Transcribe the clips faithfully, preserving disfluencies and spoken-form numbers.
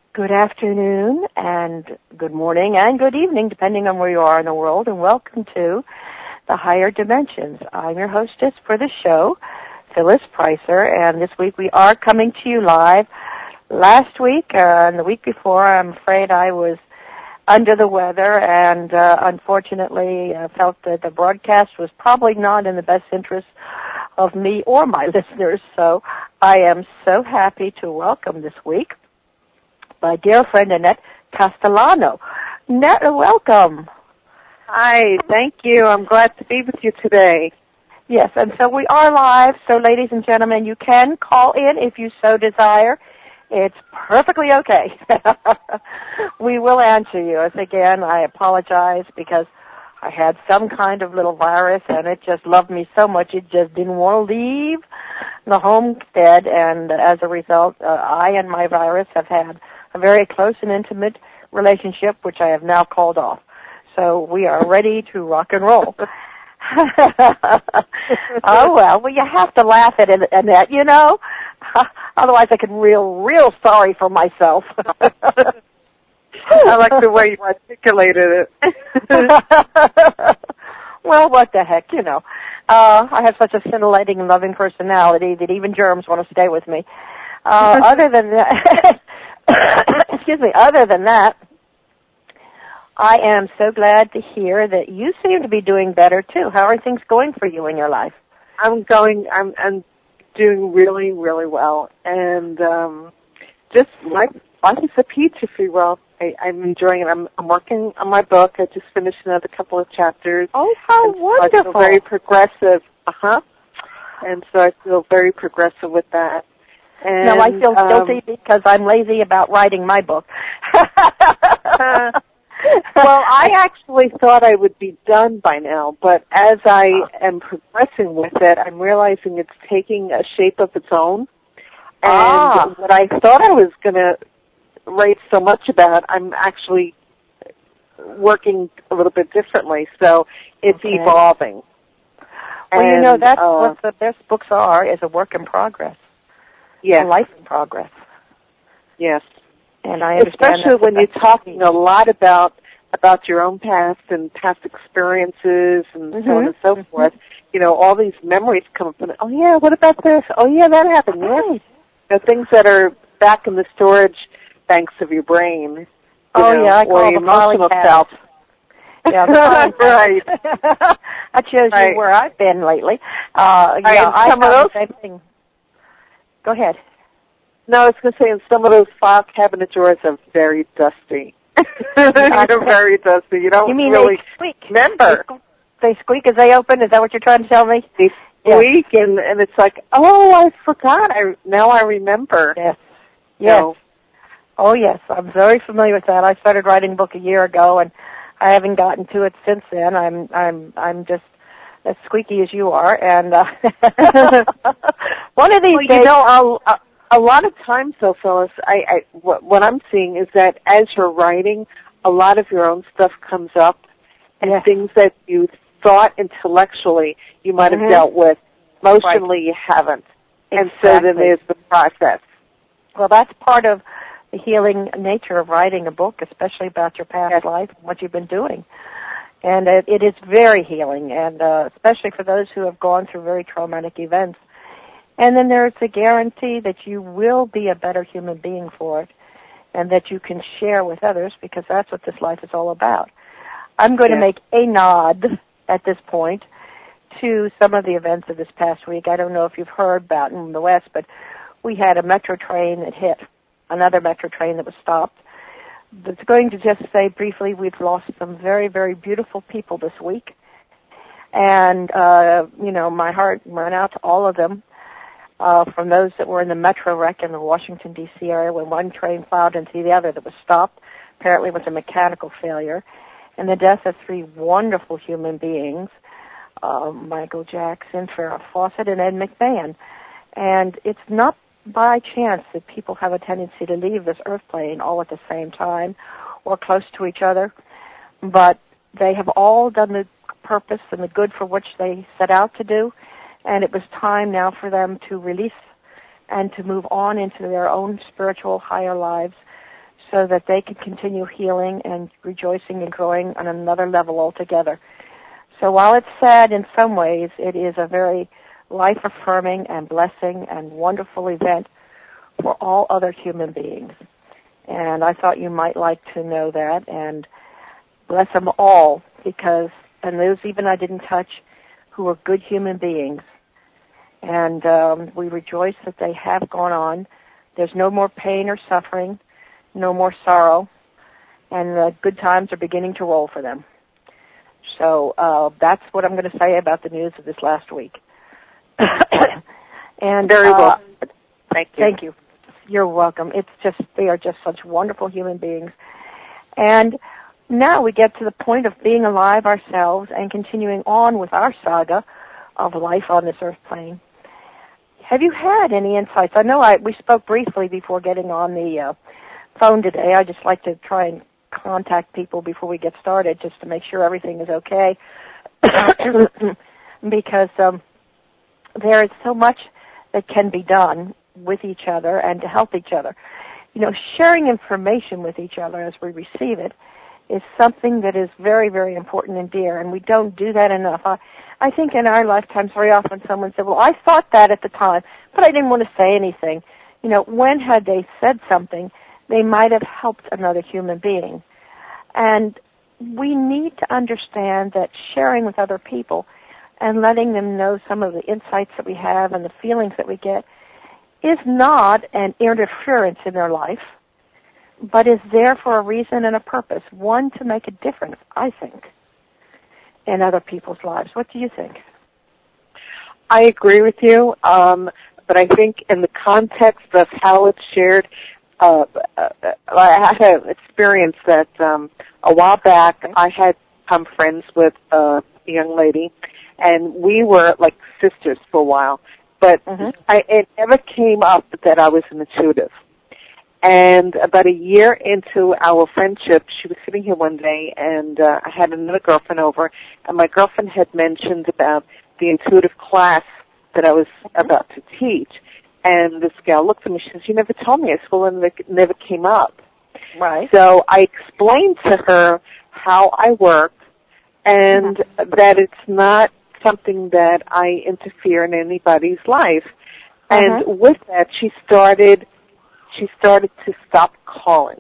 Good afternoon and good morning and good evening, depending on where you are in the world, and welcome to The Higher Dimensions. I'm your hostess for the show, Phyllis Pricer, and this week we are coming to you live. Last week uh, and the week before, I'm afraid I was under the weather and uh, unfortunately uh, felt that the broadcast was probably not in the best interest of me or my listeners, so I am so happy to welcome this week my dear friend Annette Castellano. Annette, welcome. Hi, thank you. I'm glad to be with you today. Yes, and so we are live, so ladies and gentlemen, you can call in if you so desire. It's perfectly okay. We will answer you. As again, I apologize because I had some kind of little virus and it just loved me so much it just didn't want to leave the homestead, and as a result, uh, I and my virus have had a very close and intimate relationship, which I have now called off. So we are ready to rock and roll. Oh, well, well, you have to laugh at it, Annette, you know? Otherwise I could real, real sorry for myself. I like the way you articulated it. Well, what the heck, you know. Uh, I have such a scintillating and loving personality that even germs want to stay with me. Uh, other than that, excuse me, other than that, I am so glad to hear that you seem to be doing better too. How are things going for you in your life? I'm going, I'm, I'm doing really, really well. And um, just life, life is a peach, if you will. I, I'm enjoying it. I'm, I'm working on my book. I just finished another couple of chapters. Oh, how and wonderful. I feel very progressive. Uh-huh. And so I feel very progressive with that. And, no, I feel um, guilty because I'm lazy about writing my book. uh, well, I actually thought I would be done by now, but as I am progressing with it, I'm realizing it's taking a shape of its own. And ah. what I thought I was going to write so much about, I'm actually working a little bit differently. So it's okay. evolving. Well, and, you know, that's uh, what the best books are, is a work in progress. Yes. A life in progress. Yes. And I understand especially when you're talking a lot about about your own past and past experiences and mm-hmm. so on and so mm-hmm. forth. You know, all these memories come up and, oh yeah, what about this? Oh yeah, that happened. Right. You know, things that are back in the storage banks of your brain. You oh know, yeah, I or call your the filing emotional cabinet. self. Yeah, the filing right. That shows right. you where I've been lately. Uh, right. yeah, I some have of those, the same thing. Go ahead. No, I was going to say, and some of those file cabinet drawers are very dusty. They're very dusty. You don't you mean really they squeak. remember. They, they squeak as they open? Is that what you're trying to tell me? They squeak, yes. and, and it's like, oh, I forgot. I Now I remember. Yes. Yes. So, oh, yes. I'm very familiar with that. I started writing a book a year ago, and I haven't gotten to it since then. I'm I'm I'm just as squeaky as you are, and uh, one of these well, days, you know, a, a lot of times, though, Phyllis, I, I what, what I'm seeing is that as you're writing, a lot of your own stuff comes up, and yes. things that you thought intellectually you might have mm-hmm. dealt with, emotionally right. you haven't, exactly. and so then there's the process. Well, that's part of the healing nature of writing a book, especially about your past yes. life and what you've been doing. And it, it is very healing, and uh, especially for those who have gone through very traumatic events. And then there's the guarantee that you will be a better human being for it, and that you can share with others, because that's what this life is all about. I'm going yes. to make a nod at this point to some of the events of this past week. I don't know if you've heard about in the West, but we had a metro train that hit another metro train that was stopped. It's going to just say briefly, we've lost some very, very beautiful people this week. And, uh, you know, my heart went out to all of them, uh, from those that were in the metro wreck in the Washington, D C area when one train plowed into the other that was stopped. Apparently it was a mechanical failure. And the death of three wonderful human beings, uh, Michael Jackson, Farrah Fawcett, and Ed McMahon. And it's not by chance that people have a tendency to leave this earth plane all at the same time or close to each other, but they have all done the purpose and the good for which they set out to do, and it was time now for them to release and to move on into their own spiritual higher lives so that they can continue healing and rejoicing and growing on another level altogether. So while it's sad in some ways, it is a very life-affirming and blessing and wonderful event for all other human beings. And I thought you might like to know that, and bless them all, because, and those even I didn't touch, who are good human beings. And um, we rejoice that they have gone on. There's no more pain or suffering, no more sorrow, and the good times are beginning to roll for them. So uh, that's what I'm going to say about the news of this last week. And very well. Uh, thank you. Thank you. You're welcome. It's just, they are just such wonderful human beings. And now we get to the point of being alive ourselves and continuing on with our saga of life on this earth plane. Have you had any insights? I know I, we spoke briefly before getting on the uh, phone today. I just like to try and contact people before we get started just to make sure everything is okay. Because um, there is so much that can be done with each other and to help each other. You know, sharing information with each other as we receive it is something that is very, very important and dear, and we don't do that enough. I, I think in our lifetimes very often someone said, well, I thought that at the time, but I didn't want to say anything. You know, when had they said something, they might have helped another human being. And we need to understand that sharing with other people and letting them know some of the insights that we have and the feelings that we get is not an interference in their life, but is there for a reason and a purpose, one to make a difference, I think, in other people's lives. What do you think? I agree with you, um, but I think in the context of how it's shared, uh, uh, I had an experience that um, a while back I had become friends with uh, a young lady, and we were like sisters for a while. But mm-hmm. I, it never came up that I was an intuitive. And about a year into our friendship, she was sitting here one day, and uh, I had another girlfriend over, and my girlfriend had mentioned about the intuitive class that I was mm-hmm. about to teach. And this gal looked at me, she says, you never told me. I said, well, it never came up. Right. So I explained to her how I work and mm-hmm. that it's not something that I interfere in anybody's life. And uh-huh. with that, she started, she started to stop calling.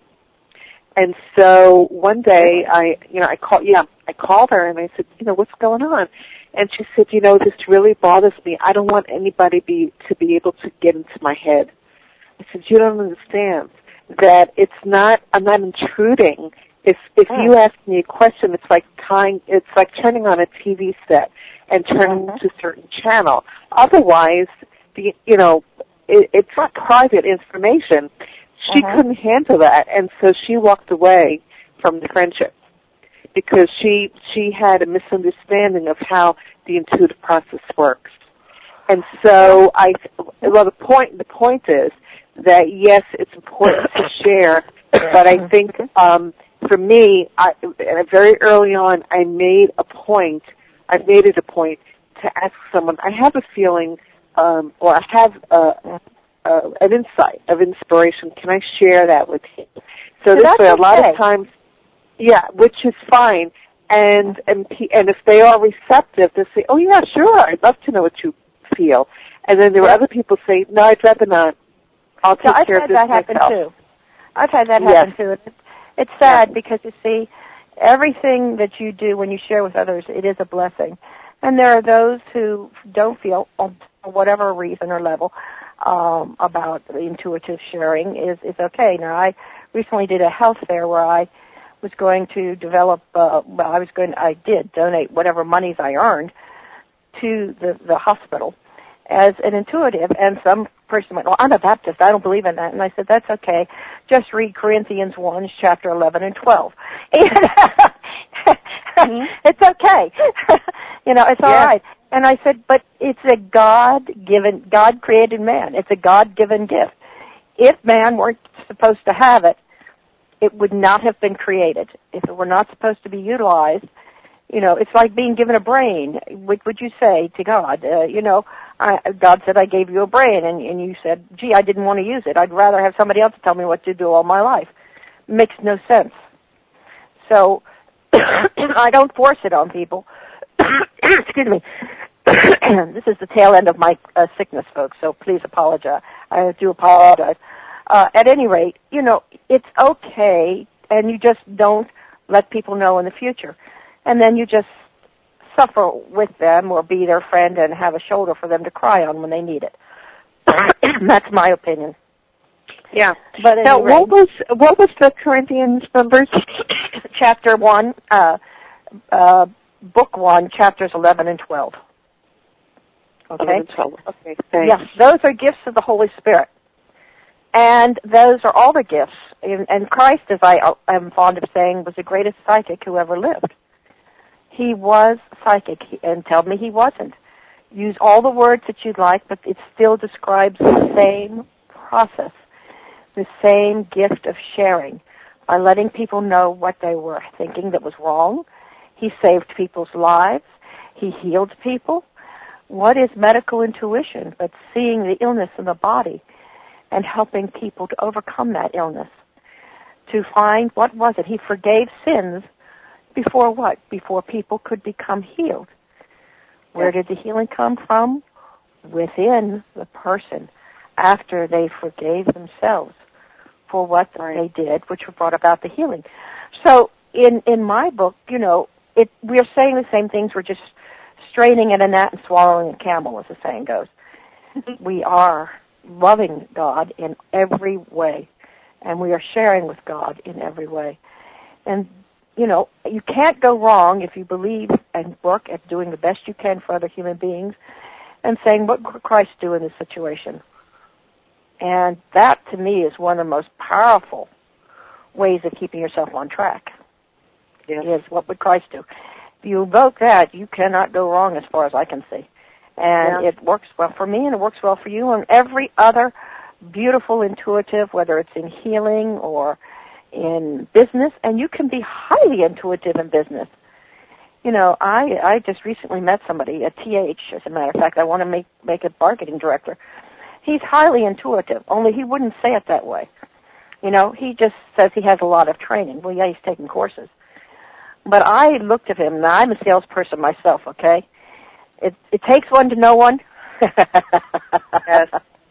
And so one day I, you know, I called, yeah, I called her and I said, you know, what's going on? And she said, you know, this really bothers me. I don't want anybody be, to be able to get into my head. I said, you don't understand that it's not, I'm not intruding. If, if oh. you ask me a question, it's like tying, it's like turning on a T V set and turning uh-huh. to a certain channel. Otherwise, the, you know, it, it's not private information. She uh-huh. couldn't handle that, and so she walked away from the friendship because she she had a misunderstanding of how the intuitive process works. And so I, well, the point the point is that yes, it's important to share, but I think um, for me, I, very early on, I made a point. I've made it a point to ask someone, I have a feeling, um, or I have uh, uh, an insight of inspiration. Can I share that with you? So, so this way, a lot okay. of times, yeah, which is fine. And, and and if they are receptive, they say, oh, yeah, sure, I'd love to know what you feel. And then there are other people say, no, I'd rather not. I'll take so care I've of this myself. I've had that happen, too. I've had that yes. happen, too. It's, it's sad yes. because, you see, everything that you do when you share with others, it is a blessing. And there are those who don't feel, for whatever reason or level, um, about the intuitive sharing is, is okay. Now, I recently did a health fair where I was going to develop, uh, well, I was going, I did donate whatever monies I earned to the, the hospital as an intuitive, and some person went, well, I'm a Baptist, I don't believe in that. And I said, that's okay. Just read Corinthians one, chapter eleven and twelve. Mm-hmm. It's okay. You know, it's all yeah. right. And I said, but it's a God-given, God-created man. It's a God-given gift. If man weren't supposed to have it, it would not have been created. If it were not supposed to be utilized, you know, it's like being given a brain. What would you say to God? Uh, you know, I, God said, I gave you a brain, and, and you said, gee, I didn't want to use it. I'd rather have somebody else tell me what to do all my life. makes no sense. So I don't force it on people. Excuse me. This is the tail end of my uh, sickness, folks, so please apologize. I do apologize. Uh, at any rate, you know, it's okay, and you just don't let people know in the future. And then you just suffer with them or be their friend and have a shoulder for them to cry on when they need it. That's my opinion. Yeah. But now, anyway, what was what was the Corinthians numbers? Chapter one, uh, uh, book one, chapters eleven and twelve. Okay. eleven and twelve. Okay. Thanks. Yes, those are gifts of the Holy Spirit, and those are all the gifts. And, and Christ, as I am fond of saying, was the greatest psychic who ever lived. He was psychic, and tell me he wasn't. Use all the words that you'd like, but it still describes the same process, the same gift of sharing, by letting people know what they were thinking that was wrong. He saved people's lives. He healed people. What is medical intuition but seeing the illness in the body and helping people to overcome that illness? To find, what was it? He forgave sins before what? Before people could become healed. Where did the healing come from? Within the person, after they forgave themselves for what they did, which brought about the healing. So in, in my book, you know, it, we're saying the same things. We're just straining at a gnat and swallowing a camel, as the saying goes. We are loving God in every way, and we are sharing with God in every way. And you know, you can't go wrong if you believe and work at doing the best you can for other human beings and saying, what could Christ do in this situation? And that, to me, is one of the most powerful ways of keeping yourself on track. Yes. Is what would Christ do? If you evoke that, you cannot go wrong as far as I can see. And yeah. It works well for me, and it works well for you, and every other beautiful intuitive, whether it's in healing or in business, and you can be highly intuitive in business. You know, I I just recently met somebody, a T H, as a matter of fact. I want to make, make a marketing director. He's highly intuitive, only he wouldn't say it that way. You know, he just says he has a lot of training. Well, yeah, he's taking courses. But I looked at him, now I'm a salesperson myself, okay? It it takes one to know one. Yes.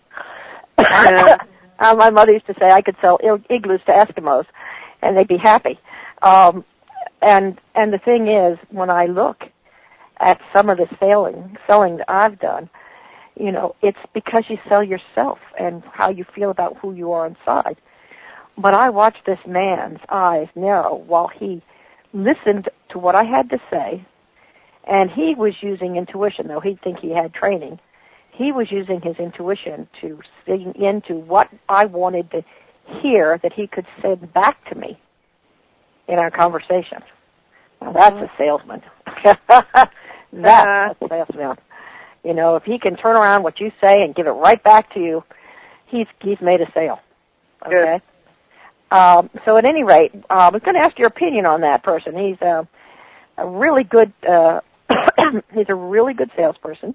Uh, my mother used to say I could sell igloos to Eskimos, and they'd be happy. Um, and and the thing is, when I look at some of the selling, selling that I've done, you know, it's because you sell yourself and how you feel about who you are inside. But I watched this man's eyes narrow while he listened to what I had to say, and he was using intuition, though he'd think he had training. He was using his intuition to see into what I wanted to hear that he could send back to me in our conversation. Now, that's a salesman. That's a salesman. You know, if he can turn around what you say and give it right back to you, he's he's made a sale. Okay? Um, so at any rate, uh, I was going to ask your opinion on that person. He's uh, a really good, uh, he's a really good salesperson.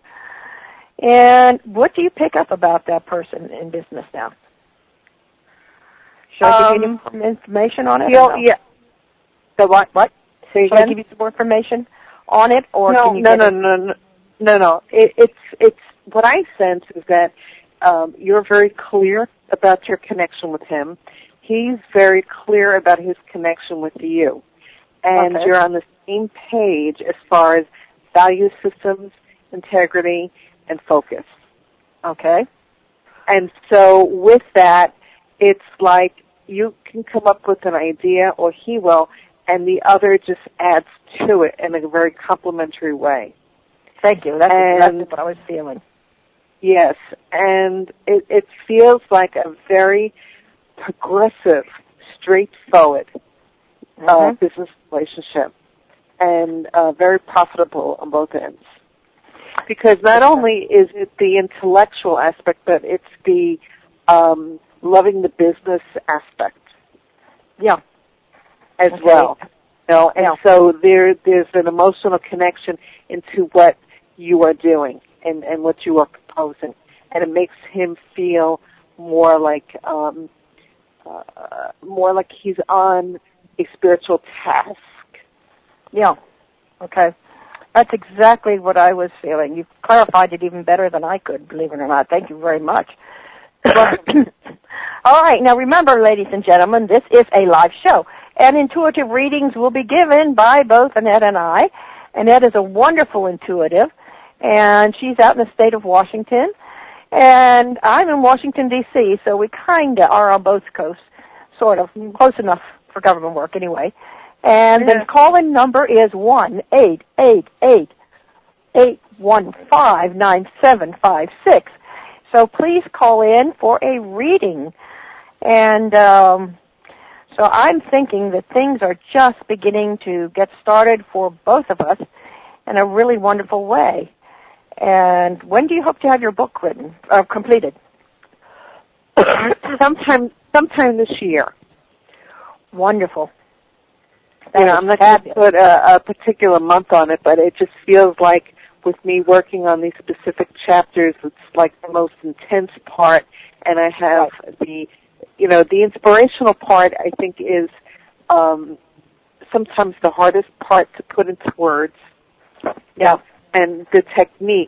And what do you pick up about that person in business now? Should I give you um, some information on it? You know, no? Yeah. The what? What? Say Should I give you some more information on it, or no, can you no, get no, it? no, no, no, no. It, it's it's what I sense is that um, you're very clear about your connection with him. He's very clear about his connection with you, and Okay. you're on the same page as far as value systems, integrity, and focus. Okay. And so with that, it's like you can come up with an idea, or he will, and the other just adds to it in a very complimentary way. Thank you. That's and, exactly what I was feeling. Yes, and it, it feels like a very progressive, straightforward Mm-hmm. uh, business relationship, and uh, very profitable on both ends. Because not only is it the intellectual aspect, but it's the um, loving the business aspect. Yeah. As okay. well. You know, and yeah. so there there's an emotional connection into what you are doing and, and what you are proposing. And it makes him feel more like um, uh, more like he's on a spiritual task. Yeah. Okay. That's exactly what I was feeling. You've clarified it even better than I could, believe it or not. Thank you very much. All right. Now, remember, ladies and gentlemen, this is a live show, and intuitive readings will be given by both Annette and I. Annette is a wonderful intuitive, and she's out in the state of Washington, and I'm in Washington, D C, so we kind of are on both coasts, sort of, close enough for government work anyway. And yeah. the call-in number is one eight eight eight, eight one five, nine seven five six. So please call in for a reading. And um, so I'm thinking that things are just beginning to get started for both of us in a really wonderful way. And when do you hope to have your book written, uh, completed? sometime, sometime this year. Wonderful. You know, I'm not going to put a, a particular month on it, but it just feels like with me working on these specific chapters, it's like the most intense part, and I have right. the, you know, the inspirational part, I think, is um, sometimes the hardest part to put into words. Yeah. And the technique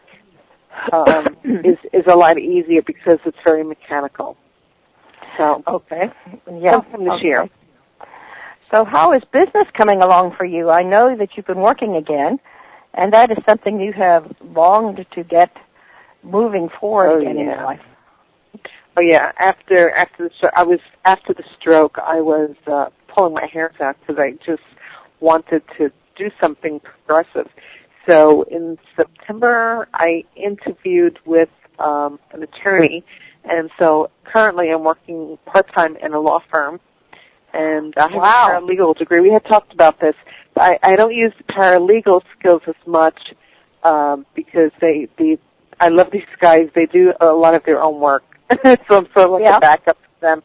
um, is, is a lot easier because it's very mechanical. So, okay. Yeah. Sometime this okay. year. So how is business coming along for you? I know that you've been working again, and that is something you have longed to get moving forward oh, again yeah. in your life. Oh yeah, after after the I was after the stroke, I was uh, pulling my hair out because I just wanted to do something progressive. So in September, I interviewed with um, an attorney, and so currently I'm working part time in a law firm. And I have wow. a paralegal degree. We had talked about this. I, I don't use the paralegal skills as much um, because they, they, I love these guys. They do a lot of their own work, so I'm sort of like yeah. a backup to them.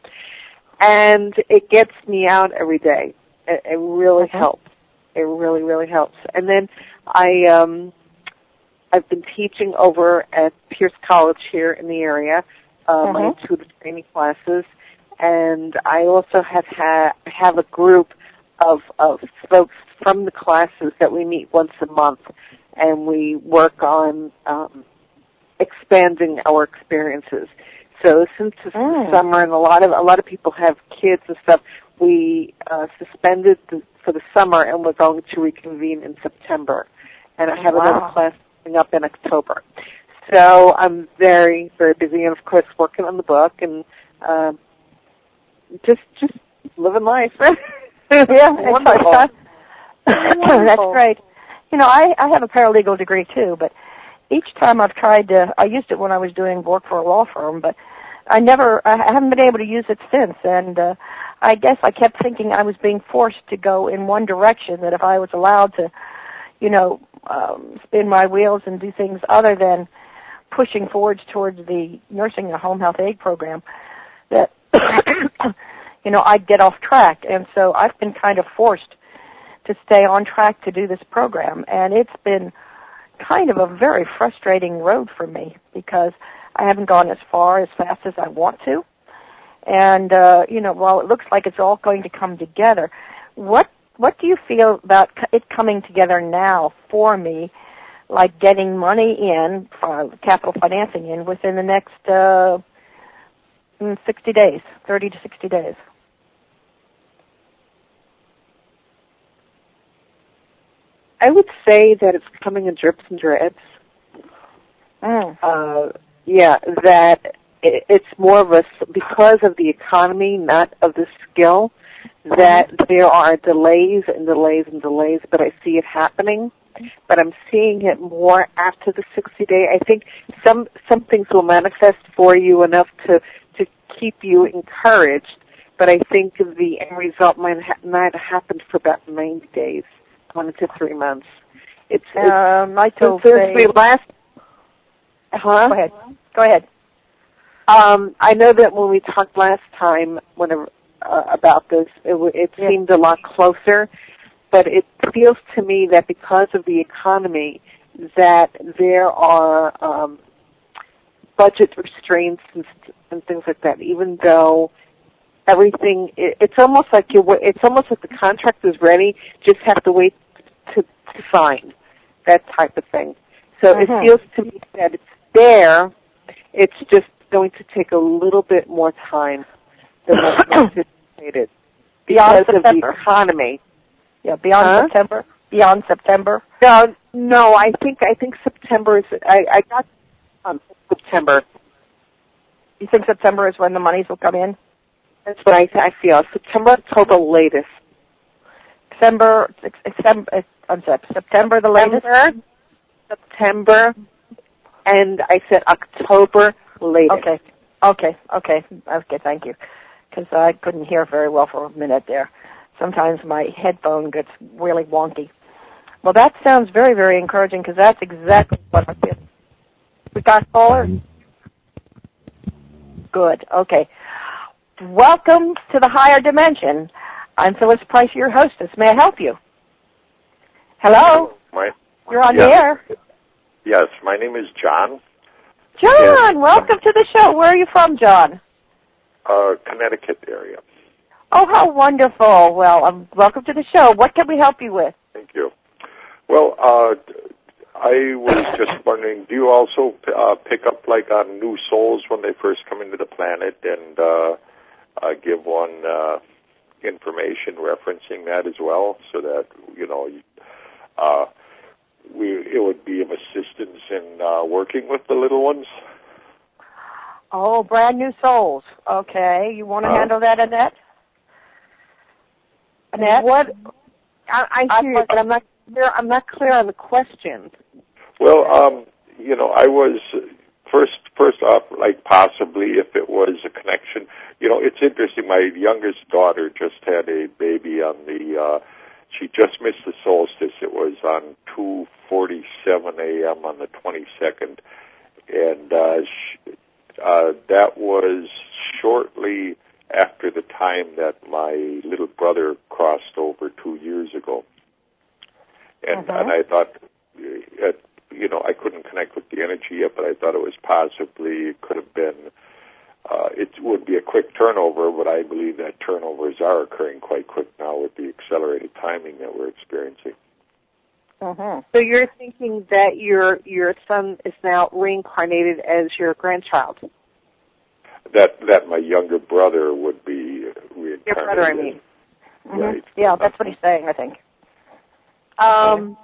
And it gets me out every day. It, it really mm-hmm. helps. It really, really helps. And then I, um, I've been teaching over at Pierce College here in the area, uh, mm-hmm. my intuitive training classes. And I also have ha- have a group of, of folks from the classes that we meet once a month, and we work on um, expanding our experiences. So since it's mm. the summer and a lot of a lot of people have kids and stuff, we uh, suspended the, for the summer, and we're going to reconvene in September. And I have wow. another class coming up in October. So I'm very, very busy, and of course working on the book and. Uh, Just, just living life. yeah, wonderful. wonderful. That's great. You know, I, I have a paralegal degree too, but each time I've tried to, I used it when I was doing work for a law firm, but I never, I haven't been able to use it since. And uh, I guess I kept thinking I was being forced to go in one direction. That if I was allowed to, you know, um, spin my wheels and do things other than pushing forwards towards the nursing and home health aid program, that you know, I'd get off track. And so I've been kind of forced to stay on track to do this program. And it's been kind of a very frustrating road for me because I haven't gone as far as fast as I want to. And, uh, you know, while it looks like it's all going to come together, what what do you feel about it coming together now for me, like getting money in, uh, capital financing in, within the next uh sixty days, thirty to sixty days. I would say that it's coming in drips and drabs. Mm. Uh, yeah, that it, it's more of a, because of the economy, not of the skill, that mm-hmm. there are delays and delays and delays, but I see it happening. But I'm seeing it more after the sixty day. I think some some things will manifest for you enough to to keep you encouraged, but I think the end result might ha- not happen for about ninety days, one to three months. It's, um, it's I told since say, we last. Huh? Go ahead. Go ahead. Um, I know that when we talked last time, whenever uh, about this, it, it yeah. seemed a lot closer, but it feels to me that because of the economy, that there are um, budget restraints and, and things like that, even though everything. It, it's almost like you. It's almost like the contract is ready. Just have to wait to, to sign. That type of thing. So Mm-hmm. it feels to me that it's there. It's just going to take a little bit more time than what's anticipated Beyond because September? of the economy. Yeah, beyond Huh? September. Beyond September. No, no. I think I think September is. I, I got um, September. You think September is when the monies will come in? That's what I, I feel. September, October, latest. December, December, I'm sorry, September the latest? September, September, and I said October latest. Okay, okay, okay, okay, thank you. Because I couldn't hear very well for a minute there. Sometimes my headphone gets really wonky. Well, that sounds very, very encouraging because that's exactly what I feel. We got callers? Good, okay. Welcome to the Higher Dimension. I'm Phyllis Price, your hostess. May I help you? Hello? My, You're on yes. the air. Yes, my name is John. John, welcome to the show. Where are you from, John? Uh, Connecticut area. Oh, how wonderful. Well, um, welcome to the show. What can we help you with? Thank you. Well, uh, I was just wondering, do you also uh, pick up like on new souls when they first come into the planet and uh, uh, give one uh, information referencing that as well, so that, you know, uh, we it would be of assistance in uh, working with the little ones? Oh, brand new souls. Okay. You want to Uh, handle that, Annette? Annette? What? I, I hear you, but I'm not clear. I'm not clear on the question. Well, um, you know, I was first first off, like possibly if it was a connection. You know, it's interesting. My youngest daughter just had a baby on the. Uh, she just missed the solstice. It was on two forty-seven a.m. on the twenty-second, and uh, she, uh, that was shortly after the time that my little brother crossed over two years ago. And, Uh-huh. and I thought, uh, you know, I couldn't connect with the energy yet, but I thought it was possibly, it could have been, uh, it would be a quick turnover, but I believe that turnovers are occurring quite quick now with the accelerated timing that we're experiencing. Uh-huh. So you're thinking that your your son is now reincarnated as your grandchild? That that my younger brother would be reincarnated. Your brother, I mean. Mm-hmm. Right. Yeah, that's what he's saying, I think. Um,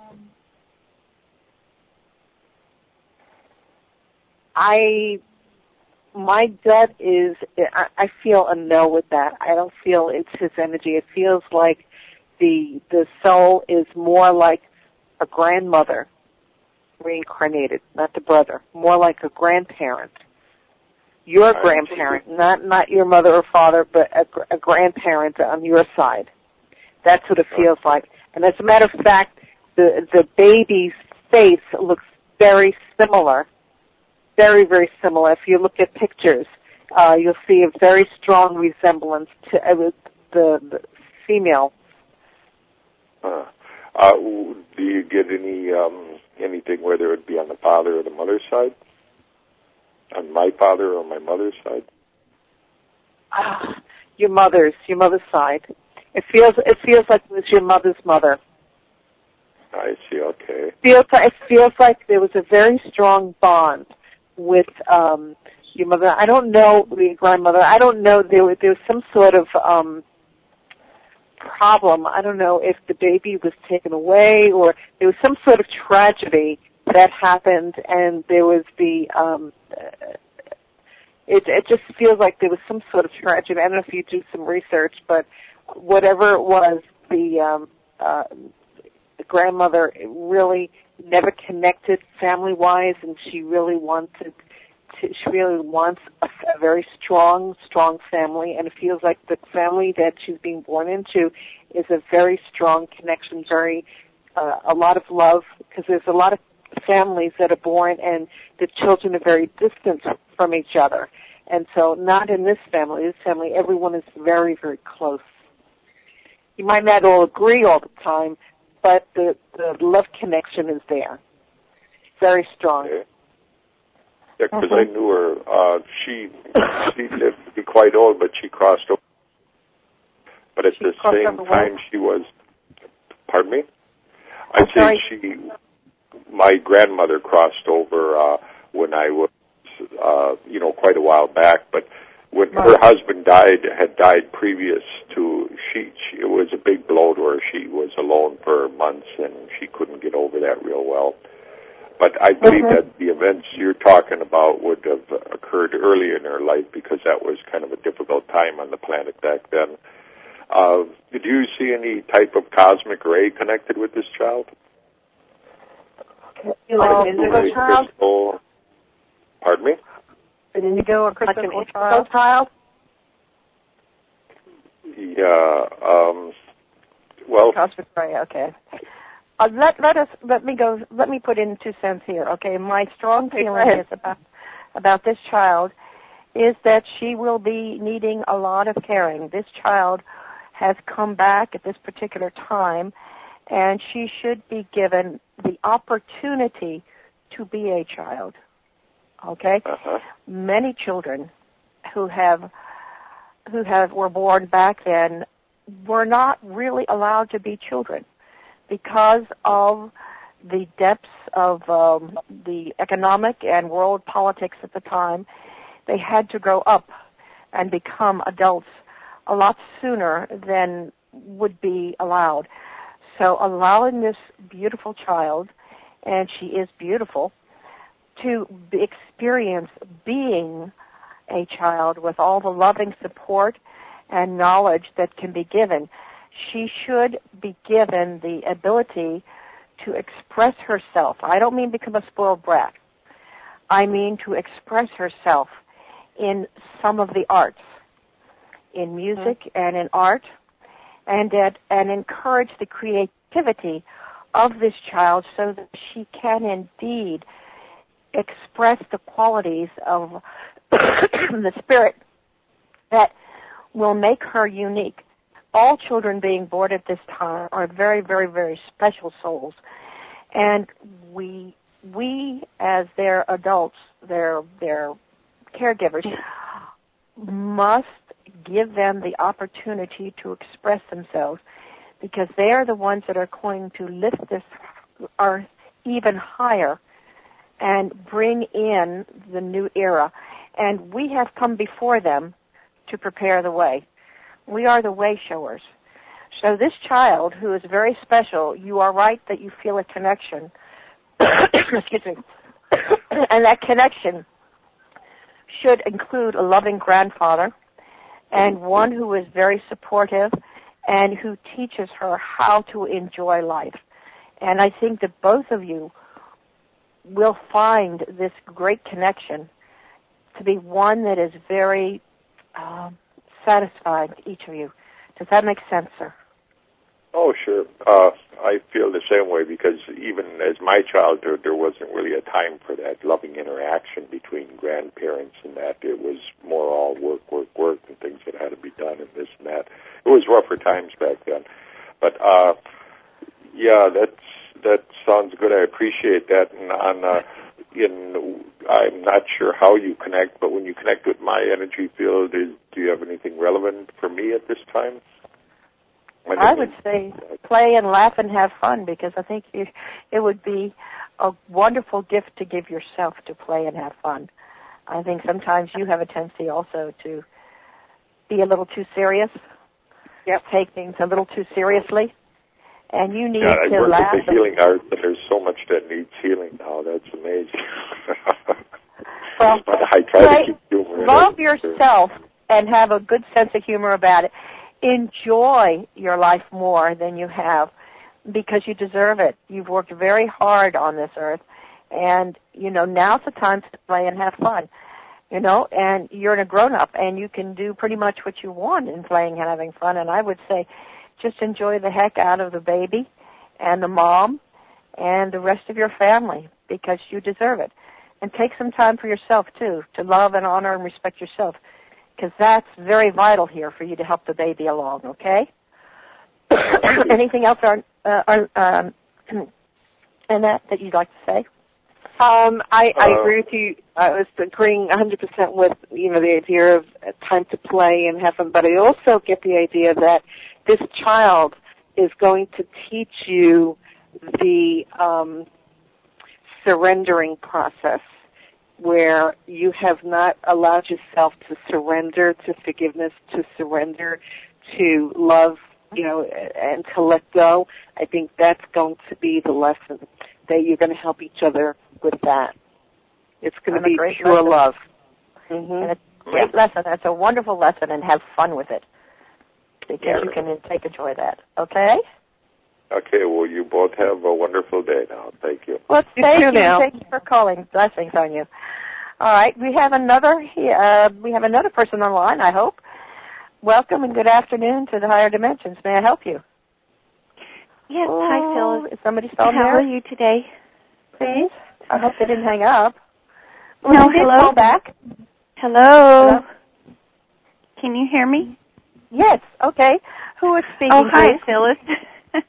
I, my gut is, I, I feel a no with that. I don't feel it's his energy. It feels like the the soul is more like a grandmother reincarnated, not the brother. More like a grandparent. Your I grandparent, not not your mother or father, but a, a grandparent on your side. That's what it feels like. And as a matter of fact, the the baby's face looks very similar, very, very similar. If you look at pictures, uh, you'll see a very strong resemblance to uh, the, the female. Uh, uh, do you get any um, anything whether it would be on the father or the mother's side? On my father or my mother's side? Ah, your mother's, your mother's side. It feels it feels like it was your mother's mother. I see. Okay. It feels it feels like there was a very strong bond with um, your mother. I don't know your grandmother. I don't know there was there was some sort of um, problem. I don't know if the baby was taken away or there was some sort of tragedy that happened, and there was the. Um, it it just feels like there was some sort of tragedy. I don't know if you do some research, but whatever it was, the um, uh, the grandmother really never connected family-wise, and she really wanted to, she really wants a, a very strong, strong family, and it feels like the family that she's being born into is a very strong connection, very uh, a lot of love, because there's a lot of families that are born and the children are very distant from each other, and so not in this family. This family, everyone is very, very close. You might not all agree all the time, but the, the love connection is there. Very strong. Okay. Yeah, because Mm-hmm. I knew her. Uh, she she lived to be quite old, but she crossed over but at she the same time what? she was, pardon me? I say sorry. she, my grandmother crossed over uh, when I was, uh, you know, quite a while back, but when right. her husband died, had died previous to, she, she, it was a big blow to her. She was alone for months, and she couldn't get over that real well. But I believe mm-hmm. that the events you're talking about would have occurred early in her life because that was kind of a difficult time on the planet back then. Uh, did you see any type of cosmic ray connected with this child? Like an indigo child? Crystal, pardon me? An indigo or crystal like an child? child? Yeah. Um, well, cosmic ray. Okay. Uh, let let us let me go. Let me put in two cents here. Okay. My strong feeling is about about this child is that she will be needing a lot of caring. This child has come back at this particular time, and she should be given the opportunity to be a child. Okay? Uh-huh. Many children who have who have were born back then were not really allowed to be children because of the depths of um, the economic and world politics at the time. They had to grow up and become adults a lot sooner than would be allowed. So allowing this beautiful child, and she is beautiful, to experience being a child with all the loving support and knowledge that can be given. She should be given the ability to express herself. I don't mean become a spoiled brat. I mean to express herself in some of the arts, in music mm-hmm. and in art, and at, and encourage the creativity of this child so that she can indeed express the qualities of the spirit that will make her unique. All children being born at this time are very, very, very special souls, and we we as their adults, their their caregivers, must give them the opportunity to express themselves, because they are the ones that are going to lift this earth even higher and bring in the new era. And we have come before them to prepare the way. We are the way showers. So this child, who is very special, you are right that you feel a connection. Excuse me. And that connection should include a loving grandfather and one who is very supportive and who teaches her how to enjoy life. And I think that both of you will find this great connection to be one that is very uh, satisfying to each of you. Does that make sense, sir? Oh, sure. Uh, I feel the same way, because even as my childhood, there wasn't really a time for that loving interaction between grandparents and that. It was more all work, work, work, and things that had to be done and this and that. It was rougher times back then. But, uh, yeah, that's, that sounds good. I appreciate that. And on, uh, in, I'm not sure how you connect, but when you connect with my energy field, is, do you have anything relevant for me at this time? I would say play and laugh and have fun, because I think you, it would be a wonderful gift to give yourself to play and have fun. I think sometimes you have a tendency also to be a little too serious, yep. take things a little too seriously, and you need yeah, to I work laugh. with the healing arts, and there's so much that needs healing now. That's amazing. Well, I try play, to keep humor love yourself and have a good sense of humor about it. Enjoy your life more than you have, because you deserve it. You've worked very hard on this earth, and, you know, now's the time to play and have fun, you know, and you're a grown-up, and you can do pretty much what you want in playing and having fun, and I would say just enjoy the heck out of the baby and the mom and the rest of your family, because you deserve it. And take some time for yourself, too, to love and honor and respect yourself, because that's very vital here for you to help the baby along, okay? Anything else, on, uh, on, um, Annette, that you'd like to say? Um, I, I agree with you. I was agreeing one hundred percent with, you know, the idea of time to play and have fun, but I also get the idea that this child is going to teach you the um, surrendering process, where you have not allowed yourself to surrender to forgiveness, to surrender to love, you know, and to let go. I think that's going to be the lesson, that you're going to help each other with that. It's going to be pure lesson. love. Mm-hmm. And it's a great yeah. lesson. That's a wonderful lesson, and have fun with it, because yeah. you can take enjoy that. Okay? Okay, well, you both have a wonderful day now. Thank you. Well, you thank you. Now. Thank you for calling. Blessings on you. All right, we have another. Uh, we have another person on the line, I hope. Welcome and good afternoon to the Higher Dimensions. May I help you? Yes. Oh, hi, Phyllis. Is somebody still How there? How are you today? Please. I hope they didn't hang up. Well, no, they did hello. Call back. Hello. Hello. Can you hear me? Yes. Okay. Who is speaking? Oh, hi, please? Phyllis.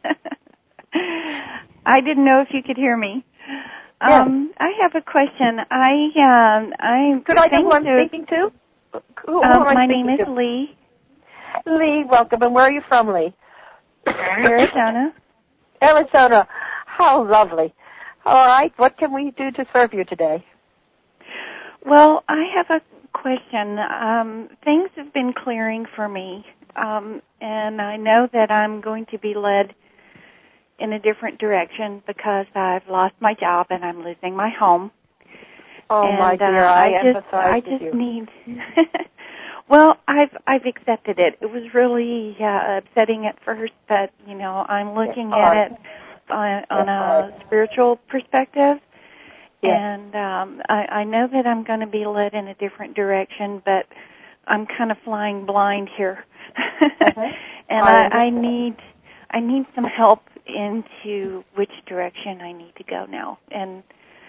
I didn't know if you could hear me. Yes. Um, I have a question. I um, I could I know who I'm to, speaking to? Who, who um, am I my speaking name is to? Lee. Lee, welcome. And where are you from, Lee? Arizona. Arizona. How lovely. All right. What can we do to serve you today? Well, I have a question. Um, things have been clearing for me, um, and I know that I'm going to be led in a different direction because I've lost my job and I'm losing my home. Oh, and, my dear, uh, I, I just, empathize I with just you. need. Well, I've I've accepted it. It was really uh, upsetting at first, but you know, I'm looking at it on, on a spiritual perspective, yes. and um, I, I know that I'm going to be led in a different direction, but I'm kind of flying blind here, uh-huh. and I, I need I need some help into which direction I need to go now, and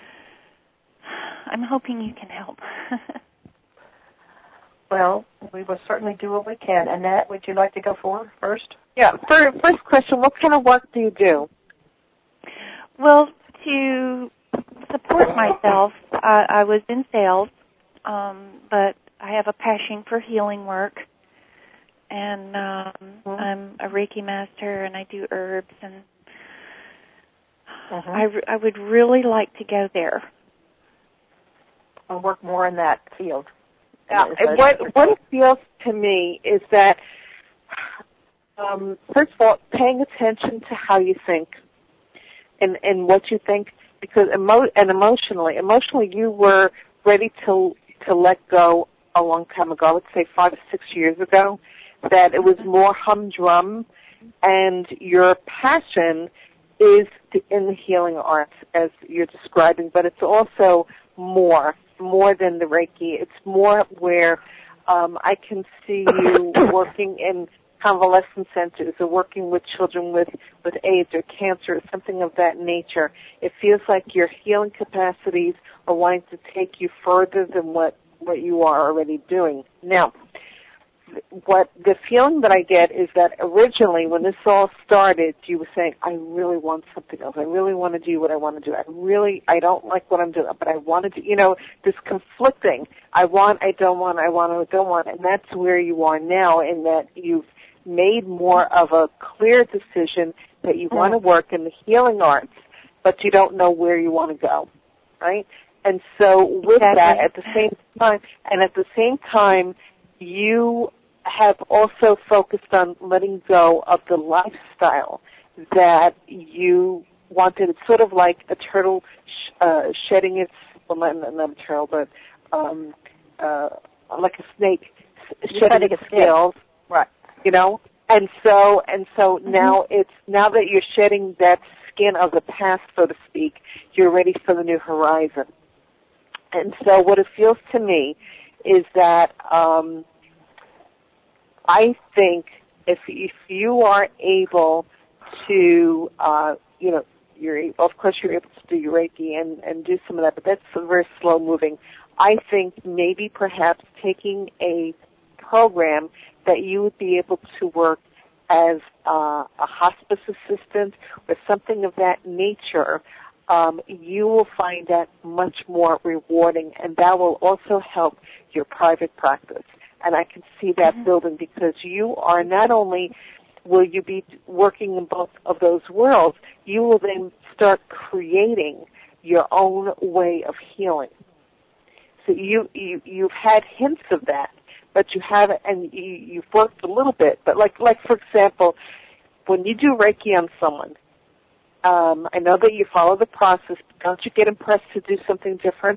I'm hoping you can help. Well, we will certainly do what we can. Annette, would you like to go forward first? Yeah. For, first question, what kind of work do you do? Well, to support myself, I, I was in sales, um, but I have a passion for healing work, and um, mm-hmm. I'm a Reiki master, and I do herbs, and uh-huh. I, I would really like to go there. I'll work more in that field. Yeah, what what it feels to me is that, um, first of all, paying attention to how you think and, and what you think, because emo- and emotionally, emotionally you were ready to to let go a long time ago. I would say five or six years ago, that it was more humdrum, and your passion is in the healing arts, as you're describing, but it's also more. more than the Reiki. It's more where um, I can see you working in convalescent centers or working with children with, with AIDS or cancer or something of that nature. It feels like your healing capacities are wanting to take you further than what, what you are already doing. Now, what the feeling that I get is that originally when this all started, you were saying, I really want something else. I really want to do what I want to do. I really, I don't like what I'm doing, but I want to do, you know, this conflicting. I want, I don't want, I want, I don't want. And that's where you are now, in that you've made more of a clear decision that you want to work in the healing arts, but you don't know where you want to go, right? And so with exactly. that, at the same time, and at the same time, you have also focused on letting go of the lifestyle that you wanted. It's sort of like a turtle sh- uh, shedding its, well, not, not a turtle, but um, uh, like a snake You're shedding its scales, right? You know, and so and so mm-hmm. now it's now that you're shedding that skin of the past, so to speak, you're ready for the new horizon. And so, what it feels to me is that. Um, I think if if you are able to, uh, you know, you're able, of course you're able to do your Reiki and, and do some of that, but that's very slow moving. I think maybe perhaps taking a program that you would be able to work as uh, a hospice assistant or something of that nature, um, you will find that much more rewarding, and that will also help your private practice. And I can see that mm-hmm. building, because you are not only will you be working in both of those worlds, you will then start creating your own way of healing. So you, you, you've had hints of that, but you haven't, and you, you've worked a little bit. But like, like for example, when you do Reiki on someone, um, I know that you follow the process, but don't you get impressed to do something different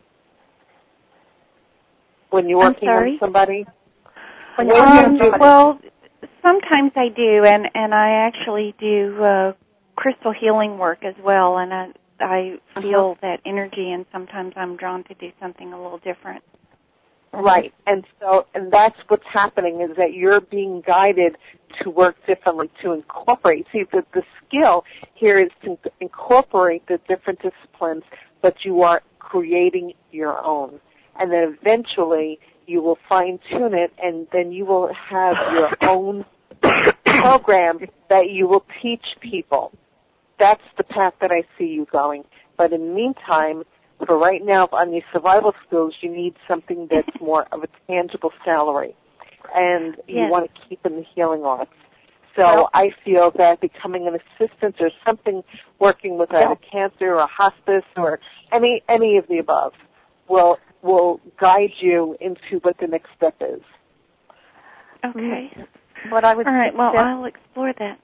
when you're working on somebody? When you're um, doing well, sometimes I do, and, and I actually do uh, crystal healing work as well, and I, I feel uh-huh. that energy, and sometimes I'm drawn to do something a little different. Right, and so, and that's what's happening is that you're being guided to work differently, to incorporate. See, the, the skill here is to incorporate the different disciplines, but you are creating your own. And then eventually you will fine-tune it, and then you will have your own program that you will teach people. That's the path that I see you going. But in the meantime, for right now, on your survival skills, you need something that's more of a tangible salary, and you yes. want to keep in the healing arts. So well, I feel that becoming an assistant or something, working with either yeah. cancer or hospice or any any of the above, will will guide you into what the next step is. Okay. What I would All right. Well, say, I'll explore that.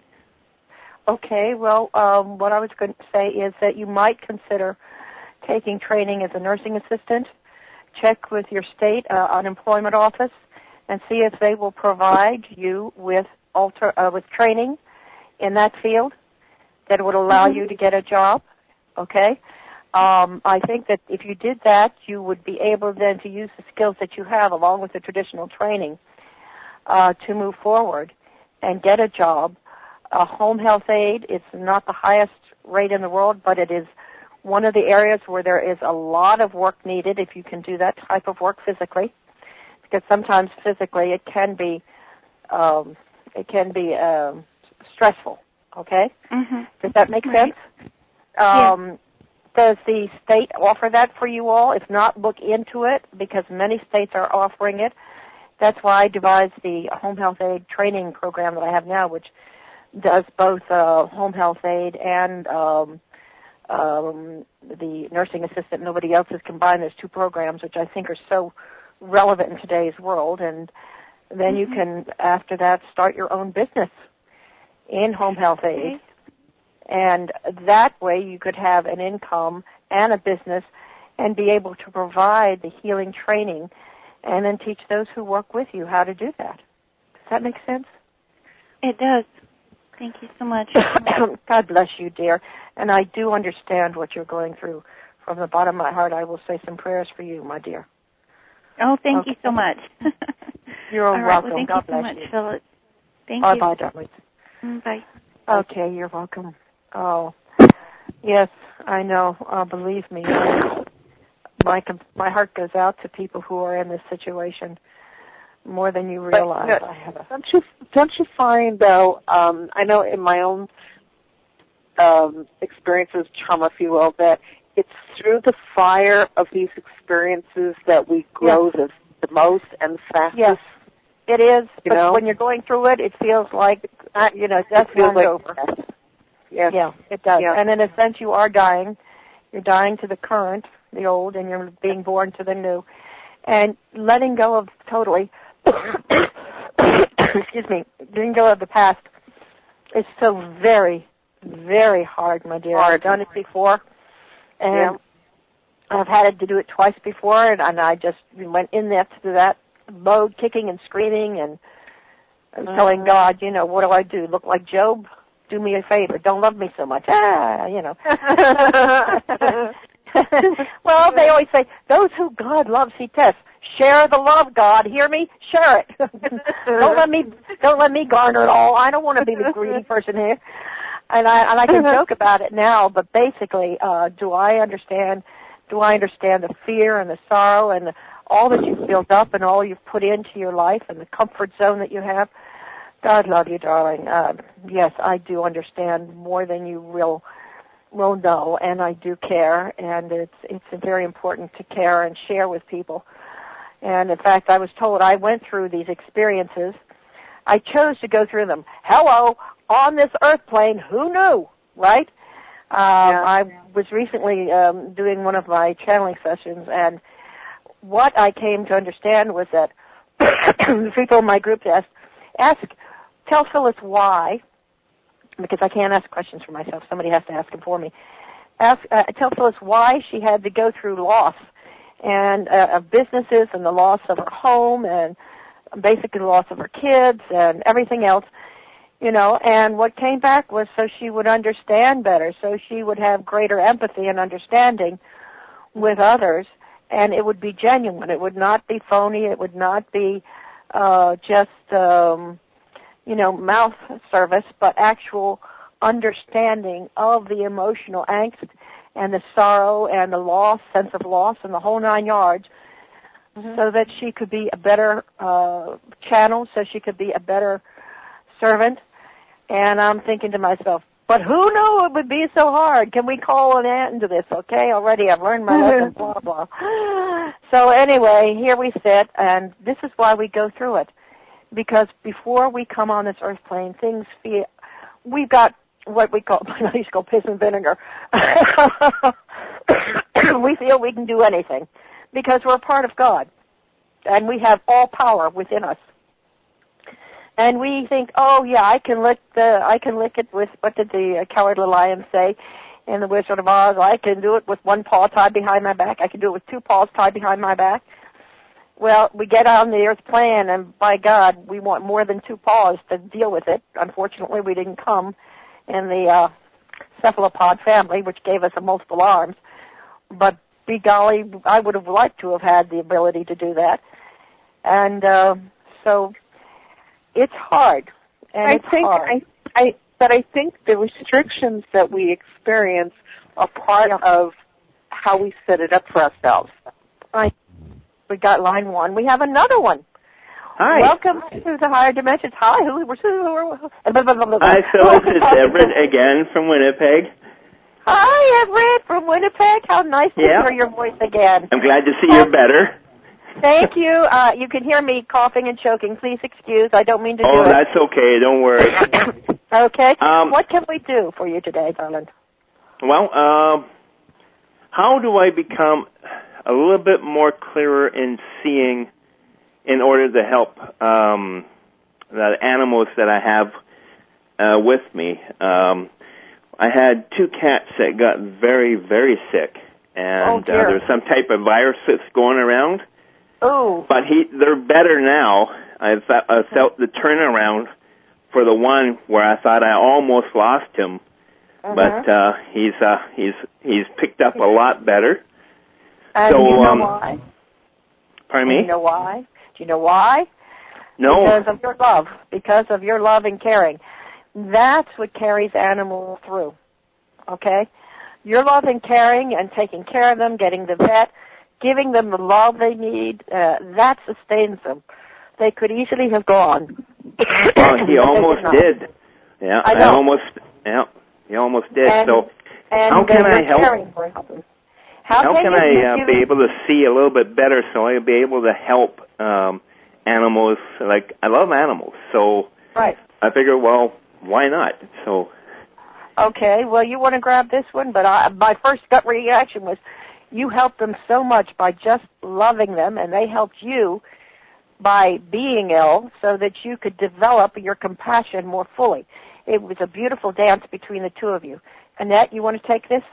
Okay. Well, um, what I was going to say is that you might consider taking training as a nursing assistant. Check with your state uh, unemployment office and see if they will provide you with alter uh, with training in that field that would allow mm-hmm. you to get a job. Okay. Um, I think that if you did that, you would be able then to use the skills that you have along with the traditional training uh, to move forward and get a job. A home health aide, it's not the highest rate in the world, but it is one of the areas where there is a lot of work needed if you can do that type of work physically, because sometimes physically it can be um, it can be um, stressful. Okay, mm-hmm. Does that make right. sense? Um, yeah. Does the state offer that for you all? If not, look into it because many states are offering it. That's why I devised the home health aide training program that I have now, which does both uh, home health aide and um, Um, the nursing assistant. Nobody else has combined those two programs, which I think are so relevant in today's world. And then mm-hmm. you can, after that, start your own business in home health aid. Okay. And that way you could have an income and a business and be able to provide the healing training and then teach those who work with you how to do that. Does that make sense? It does. Thank you so much. God bless you, dear. And I do understand what you're going through. From the bottom of my heart, I will say some prayers for you, my dear. Oh, thank okay. you so much. You're All welcome. Right, well, thank God you bless so much, you. Phyllis. Thank bye you. Bye, darling. Mm, bye. Okay, you're welcome. Oh, yes, I know. Uh, believe me, I, my my heart goes out to people who are in this situation. More than you realize. But, no, don't you don't you find though? Um, I know in my own um, experiences, trauma, if you will, that it's through the fire of these experiences that we grow yes. the, the most and the fastest. Yes, it is. You but know? when you're going through it, it feels like uh, you know death feels like over. Yes. Yes. Yeah, it does. Yeah. And in a sense, you are dying. You're dying to the current, the old, and you're being born to the new, and letting go of totally. Excuse me, letting go of the past is so very, very hard, my dear. Hard. I've done it before, and yeah. I've had to do it twice before, and, and I just went in there to that mode, kicking and screaming, and, and uh-huh. telling God, you know, what do I do? Look like Job? Do me a favor. Don't love me so much. Ah, you know. Well, they always say, those who God loves, He tests. Share the love, God. Hear me? Share it. don't let me don't let me garner it all. I don't want to be the greedy person here. And I and I can joke about it now, but basically, uh, do I understand? Do I understand the fear and the sorrow and the, all that you've built up and all you've put into your life and the comfort zone that you have? God love you, darling. Uh, yes, I do understand more than you will will know, and I do care, and it's it's very important to care and share with people. And in fact, I was told I went through these experiences. I chose to go through them. Hello, on this earth plane, who knew, right? Um, yeah. I was recently um, doing one of my channeling sessions, and what I came to understand was that the people in my group asked, ask, tell Phyllis why, because I can't ask questions for myself. Somebody has to ask them for me. Ask, uh, tell Phyllis why she had to go through loss and uh, of businesses and the loss of her home and basically the loss of her kids and everything else, you know. And what came back was so she would understand better, so she would have greater empathy and understanding with others, and it would be genuine. It would not be phony. It would not be uh, just, um, you know, mouth service, but actual understanding of the emotional angst and the sorrow and the loss, sense of loss, and the whole nine yards, mm-hmm. so that she could be a better uh, channel, so she could be a better servant. And I'm thinking to myself, but who knew it would be so hard? Can we call an end to this, okay? Already I've learned my lesson, blah, blah. So anyway, here we sit, and this is why we go through it. Because before we come on this earth plane, things feel, we've got what we call, I used to call piss and vinegar. We feel we can do anything because we're a part of God, and we have all power within us. And we think, oh yeah, I can lick the, I can lick it with, what did the uh, Cowardly Lion say in The Wizard of Oz? I can do it with one paw tied behind my back. I can do it with two paws tied behind my back. Well, we get on the earth plane, and by God, we want more than two paws to deal with it. Unfortunately, we didn't come in the uh, cephalopod family, which gave us a multiple arms. But, be golly, I would have liked to have had the ability to do that. And uh, so it's hard. And I it's think, hard. I, I, but I think the restrictions that we experience are part yeah. of how we set it up for ourselves. I We got line one. We have another one. Hi. Welcome to the Higher Dimensions. Hi. Who? Hi, Phyllis. It's Everett again from Winnipeg. Hi, Everett from Winnipeg. How nice to yeah. hear your voice again. I'm glad to see you're better. Thank you. Uh, you can hear me coughing and choking. Please excuse. I don't mean to oh, do it. Oh, that's okay. Don't worry. Okay. Um, what can we do for you today, darling? Well, uh, how do I become a little bit more clearer in seeing in order to help um, the animals that I have uh, with me? Um, I had two cats that got very, very sick, and oh, uh, there's some type of virus that's going around. Oh. But he, they're better now. I, th- I felt the turnaround for the one where I thought I almost lost him, uh-huh. but uh, he's uh, he's he's picked up a lot better. And so, do you know um, why? Pardon do me? you know why? Do you know why? No. Because of your love. Because of your love and caring. That's what carries animals through. Okay? Your love and caring and taking care of them, getting the vet, giving them the love they need, uh, that sustains them. They could easily have gone. Well, he almost did. Yeah, I know. I almost, yeah, he almost did. And, so and how can I help? How, how can, can I uh, be able to see a little bit better so I'll be able to help um, animals? Like, I love animals, so right. I figure, well, why not? So. Okay, well, you want to grab this one, but I, my first gut reaction was you helped them so much by just loving them, and they helped you by being ill so that you could develop your compassion more fully. It was a beautiful dance between the two of you. Annette, you want to take this?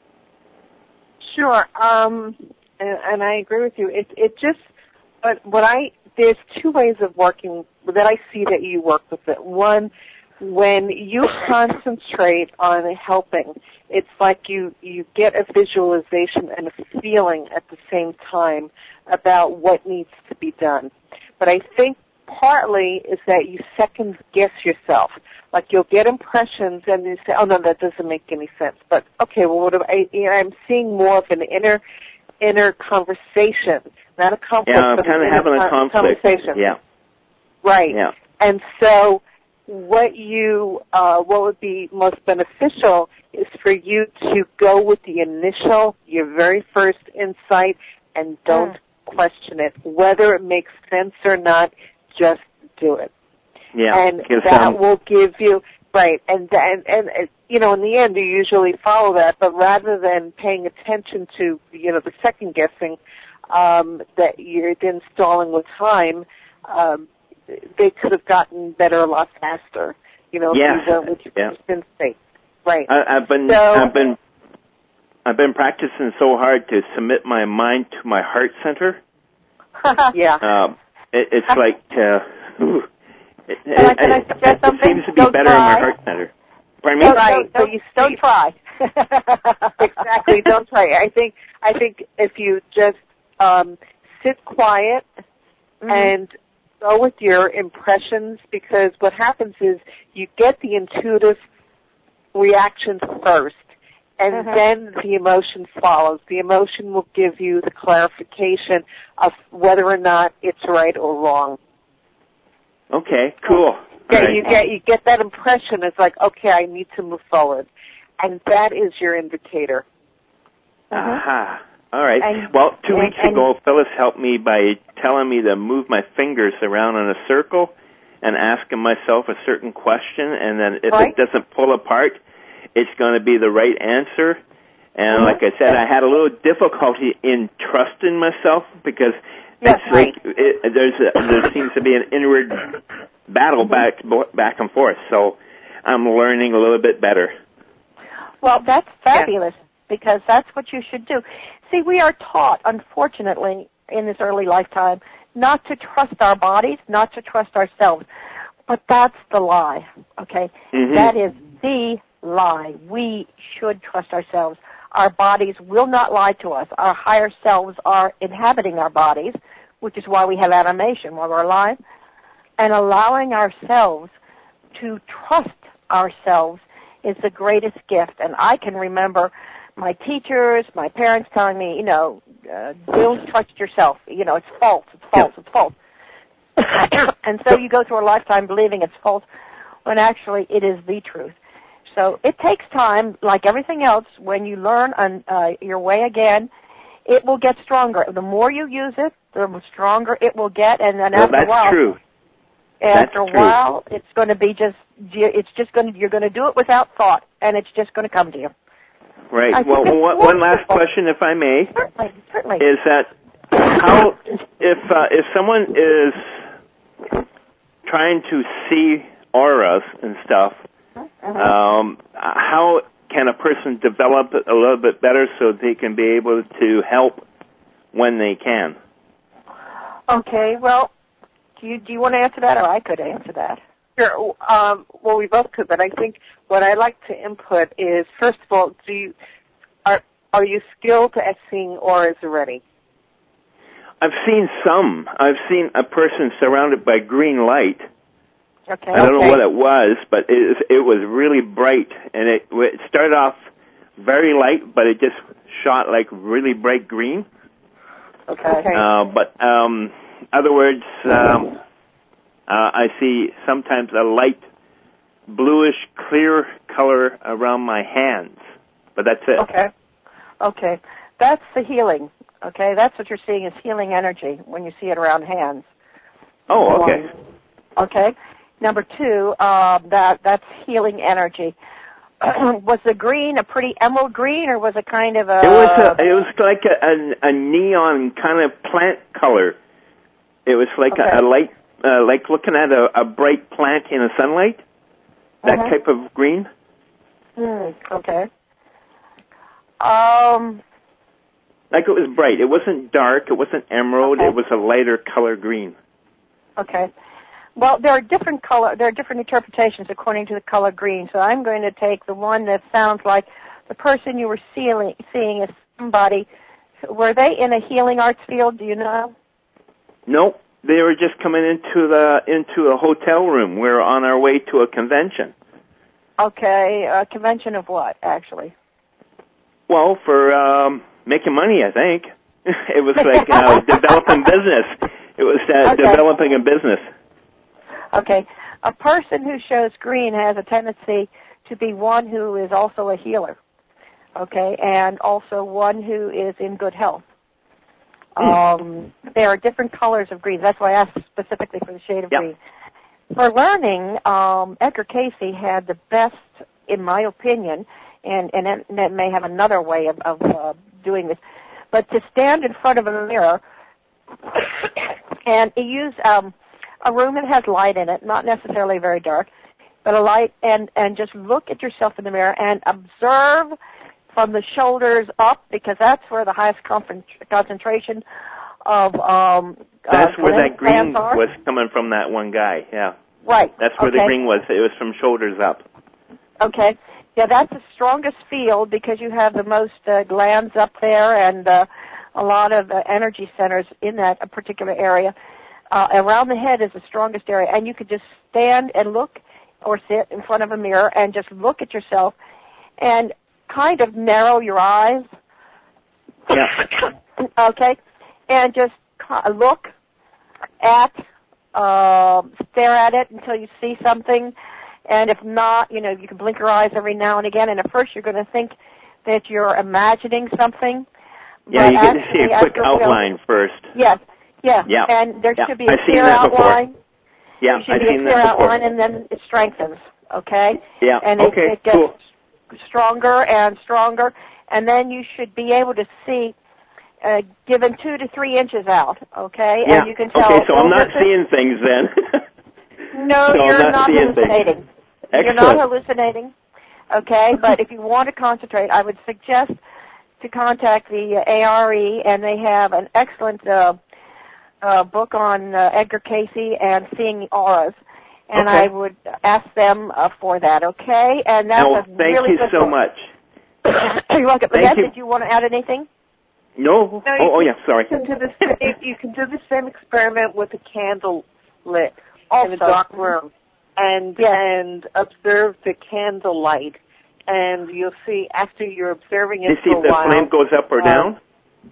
Sure, um, and, and I agree with you. It, it just, but what I, there's two ways of working that I see that you work with it. One, when you concentrate on helping, it's like you, you get a visualization and a feeling at the same time about what needs to be done. But I think partly is that you second guess yourself. Like you'll get impressions and you say, oh no, that doesn't make any sense. But okay, well what do I, you know, I'm seeing more of an inner, inner conversation, not a conflict, yeah, I'm but kind an of having inner a conflict. conversation. Yeah. Right. Yeah. And so what you, uh, what would be most beneficial is for you to go with the initial, your very first insight, and don't mm. question it. Whether it makes sense or not, just do it. Yeah, and that um, will give you right. And, and and and you know, in the end, you usually follow that. But rather than paying attention to you know the second guessing um, that you're then stalling with time, um, they could have gotten better a lot faster. You know, yes. if you went with your yeah. first instinct. Right. I, I've been so, I've been I've been practicing so hard to submit my mind to my heart center. yeah. Um, it, it's like uh, ooh, it, can I, can I suggest it, something? It seems to be don't better try. in my heart center. Pardon me? Don't, right. Don't, don't, you don't try. exactly. Don't try. I think I think if you just um, sit quiet mm-hmm. and go with your impressions, because what happens is you get the intuitive reactions first, and mm-hmm. then the emotion follows. The emotion will give you the clarification of whether or not it's right or wrong. Okay, cool. Yeah, right. you get you get that impression. It's like, okay, I need to move forward, and that is your indicator. Aha. Uh-huh. All right. And, well, two and, weeks and, ago, Phyllis helped me by telling me to move my fingers around in a circle and asking myself a certain question, and then if right. it doesn't pull apart, it's going to be the right answer. And mm-hmm. like I said, I had a little difficulty in trusting myself because yes, it's right. like it, there's a, there seems to be an inward battle mm-hmm. back back and forth. So I'm learning a little bit better. Well, that's fabulous yeah. because that's what you should do. See, we are taught, unfortunately, in this early lifetime, not to trust our bodies, not to trust ourselves. But that's the lie, okay? Mm-hmm. That is the lie. We should trust ourselves. Our bodies will not lie to us. Our higher selves are inhabiting our bodies, which is why we have animation while we're alive. And allowing ourselves to trust ourselves is the greatest gift. And I can remember my teachers, my parents telling me, you know, uh, don't trust yourself. You know, it's false, it's false, it's false. And so you go through a lifetime believing it's false when actually it is the truth. So it takes time, like everything else. When you learn on, uh, your way again, it will get stronger. The more you use it, the stronger it will get. And then well, after that's a while, true. after that's a true. while, it's going to be just, it's just going to, you're going to do it without thought, and it's just going to come to you. Right. Well, one, one last question, if I may, certainly, certainly. is that how if uh, if someone is trying to see auras and stuff, uh-huh. um, how can a person develop it a little bit better so they can be able to help when they can? Okay. Well, do you do you want to answer that, or I could answer that? Sure. Um, well, we both could, but I think what I like to input is, first of all, do you are are you skilled at seeing auras already? I've seen some. I've seen a person surrounded by green light. Okay. I don't okay. know what it was, but it, it was really bright, and it, it started off very light, but it just shot like really bright green. Okay. Uh, but um, other words. Um, Uh, I see sometimes a light bluish clear color around my hands, but that's it. Okay. Okay. That's the healing. Okay. That's what you're seeing is healing energy when you see it around hands. Oh, okay. Um, okay. Number two, uh, that that's healing energy. Was the green a pretty emerald green, or was it kind of a? It was a, it was like a, a, a neon kind of plant color. It was like okay. a, a light. Uh, like looking at a, a bright plant in the sunlight, that uh-huh. type of green. Mm, okay. Um. Like it was bright. It wasn't dark. It wasn't emerald. Okay. It was a lighter color green. Okay. Well, there are different color. There are different interpretations according to the color green. So I'm going to take the one that sounds like the person you were seeing, seeing is somebody. Were they in a healing arts field? Do you know? Nope. They were just coming into the into a hotel room. We were on our way to a convention. Okay, a convention of what, actually? Well, for um, making money, I think. It was like uh, developing business. It was uh, okay. developing a business. Okay. A person who shows green has a tendency to be one who is also a healer, okay, and also one who is in good health. Um, there are different colors of green. That's why I asked specifically for the shade of yep. green. for learning, um, Edgar Cayce had the best, in my opinion, and, and it, and it may have another way of, of uh, doing this, but to stand in front of a mirror and use um, a room that has light in it, not necessarily very dark, but a light, and, and just look at yourself in the mirror and observe from the shoulders up, because that's where the highest concentration of um That's uh, where that green are. was coming from, that one guy, yeah. Right. That's where okay. the green was. It was from shoulders up. Okay. Yeah, that's the strongest field because you have the most uh, glands up there and uh, a lot of uh, energy centers in that particular area. Uh, around the head is the strongest area, and you could just stand and look or sit in front of a mirror and just look at yourself and kind of narrow your eyes. Yeah. Okay. And just look at, uh, stare at it until you see something. And if not, you know, you can blink your eyes every now and again. And at first you're going to think that you're imagining something. Yeah, but you get to see a quick outline film, first. Yes. Yeah. Yeah. And there yeah. should be a I've clear outline. Yeah, there should I've be seen a clear that before. outline, and then it strengthens. Okay. Yeah. And okay. it, it gets cool. stronger and stronger, and then you should be able to see, uh, given two to three inches out. Okay. Yeah. And you can tell. Okay, so I'm not this, seeing things then. No, so you're I'm not, not seeing hallucinating. Things. You're not hallucinating. Okay, but if you want to concentrate, I would suggest to contact the uh, A R E, and they have an excellent uh, uh, book on uh, Edgar Cayce and seeing the auras. And okay. I would ask them uh, for that, okay? And that's no, a thank really you good so book. much. You're welcome. Thank Annette, you. did you want to add anything? No. No, oh, oh, yeah, sorry. You can, do the, you can do the same experiment with a candle lit Also. in a dark room and yes. and observe the candle light. And you'll see after you're observing it you see for if a the while. flame goes up or uh, down?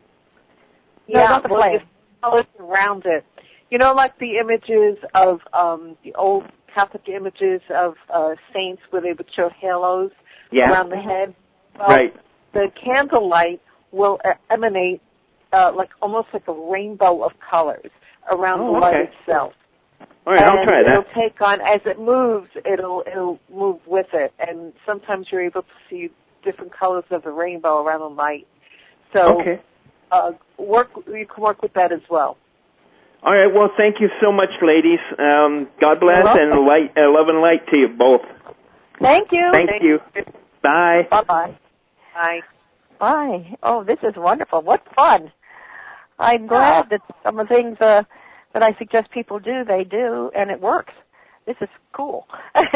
No, yeah, not the well, flame. just colors around it. You know, like the images of um, the old Catholic images of uh, saints where they would show halos yeah. around the head. Well, right. the candle light will uh, emanate uh, like almost like a rainbow of colors around oh, the light okay. itself. All right, and I'll try that. it'll take on, as it moves, it'll it'll move with it, and sometimes you're able to see different colors of the rainbow around the light. So, okay. uh, work you can work with that as well. All right. Well, thank you so much, ladies. Um, God bless and light, uh, love and light to you both. Thank you. Thank, Thank you. you. Bye. Bye-bye. Bye. Bye. Oh, this is wonderful. What fun. I'm glad that some of the things uh, that I suggest people do, they do, and it works. This is cool.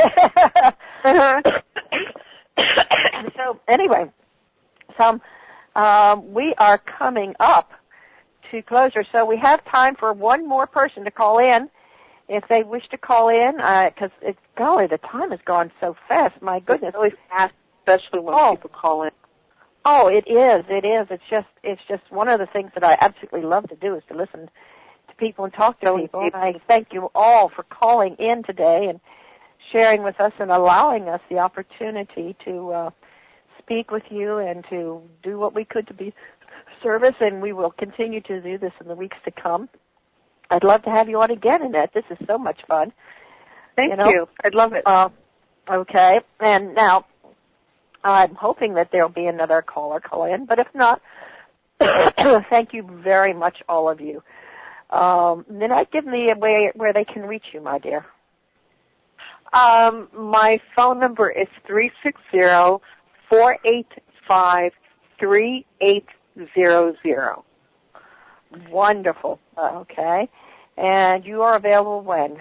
So anyway, so um, we are coming up to closure. So we have time for one more person to call in if they wish to call in, because, uh, golly, the time has gone so fast. My goodness. It's really fast, especially when oh. people call in. Oh, it is. It is. It's just it's just one of the things that I absolutely love to do is to listen to people and talk to So people. And I thank you all for calling in today and sharing with us and allowing us the opportunity to uh, speak with you and to do what we could to be service, and we will continue to do this in the weeks to come. I'd love to have you on again, Annette. This is so much fun. Thank you. Know? you. I'd love it. Uh, okay. And now, I'm hoping that there'll be another caller call in, but if not, thank you very much, all of you. Um, then I give me a way where they can reach you, my dear. Um, my phone number is three six zero, four eight five, three eight zero zero. Wonderful. Uh, okay. And you are available when?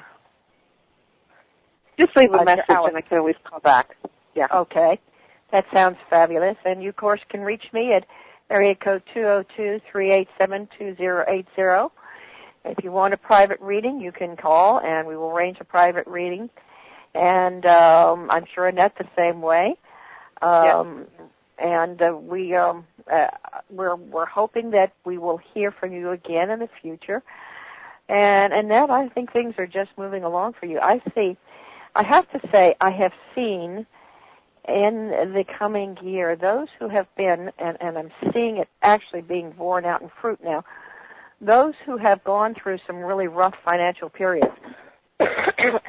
Just leave a Uh, message and I can always call back. Yeah. Okay. That sounds fabulous. And you, of course, can reach me at area code two oh two, three eight seven, two oh eight oh. If you want a private reading, you can call, and we will arrange a private reading. And um, I'm sure Annette the same way. Um, yes. And uh, we um, uh, we're we're hoping that we will hear from you again in the future. And Annette, I think things are just moving along for you. I see. I have to say, I have seen in the coming year those who have been, and, and I'm seeing it actually being borne out in fruit now, those who have gone through some really rough financial periods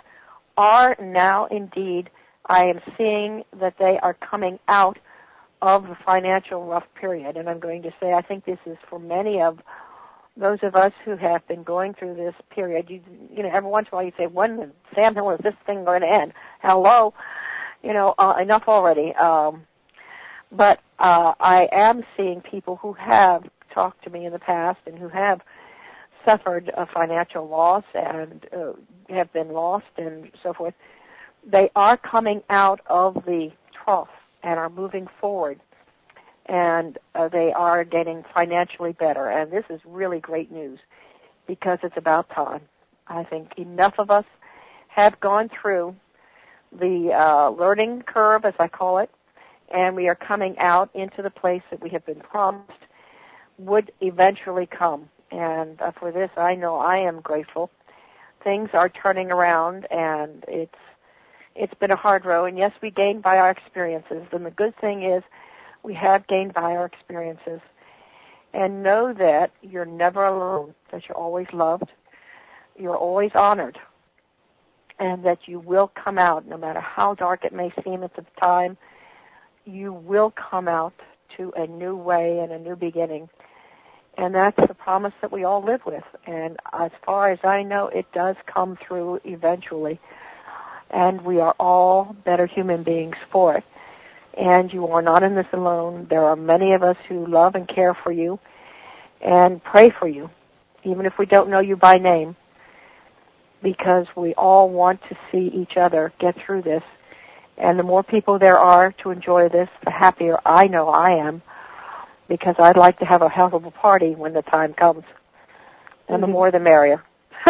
are now indeed, I am seeing that they are coming out of the financial rough period. And I'm going to say I think this is for many of those of us who have been going through this period. You, you know, every once in a while you say, when, Sam Hill, is this thing going to end? Hello? You know, uh, enough already. Um, but uh, I am seeing people who have talked to me in the past and who have suffered a financial loss and uh, have been lost and so forth. They are coming out of the trough and are moving forward, and uh, they are getting financially better. And this is really great news because it's about time. I think enough of us have gone through the uh, learning curve, as I call it, and we are coming out into the place that we have been promised would eventually come. And uh, for this, I know I am grateful. Things are turning around, and it's it's been a hard road. And yes, we gained by our experiences. And the good thing is we have gained by our experiences. And know that you're never alone, that you're always loved, you're always honored, and that you will come out, no matter how dark it may seem at the time, you will come out to a new way and a new beginning. And that's the promise that we all live with. And as far as I know, it does come through eventually. And we are all better human beings for it. And you are not in this alone. There are many of us who love and care for you and pray for you, even if we don't know you by name, because we all want to see each other get through this. And the more people there are to enjoy this, the happier I know I am, because I'd like to have a hell of a party when the time comes. And mm-hmm. the more the merrier.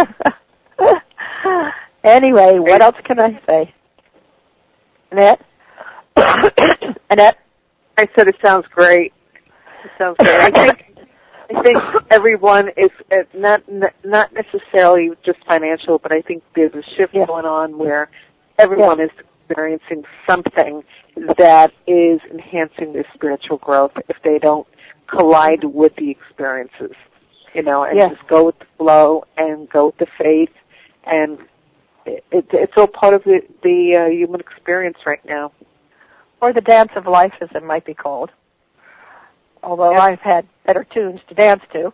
Anyway, what else can I say? Annette? Annette? I said it sounds great. It sounds great. I think I think everyone is uh, not not necessarily just financial, but I think there's a shift yeah. going on where everyone yeah. is experiencing something that is enhancing their spiritual growth if they don't collide with the experiences, you know, and yes. just go with the flow and go with the faith. And it, it, it's all part of the, the uh, human experience right now. Or the dance of life, as it might be called. Although yes. I've had better tunes to dance to.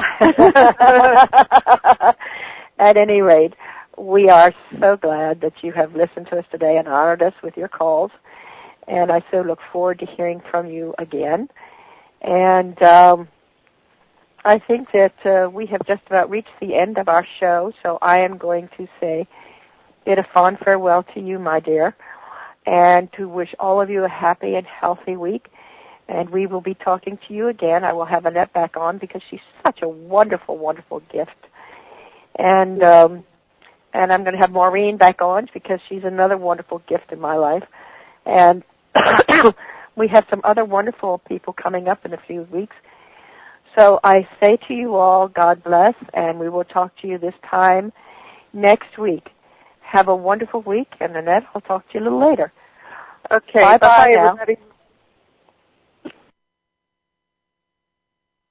At any rate, we are so glad that you have listened to us today and honored us with your calls. And I so look forward to hearing from you again. And um, I think that uh, we have just about reached the end of our show, so I am going to say bid a fond farewell to you, my dear, and to wish all of you a happy and healthy week. And we will be talking to you again. I will have Annette back on because she's such a wonderful, wonderful gift. And um, and I'm going to have Maureen back on because she's another wonderful gift in my life. And we have some other wonderful people coming up in a few weeks. So I say to you all, God bless, and we will talk to you this time next week. Have a wonderful week, and Annette, I'll talk to you a little later. Okay, bye-bye, bye-bye now. everybody.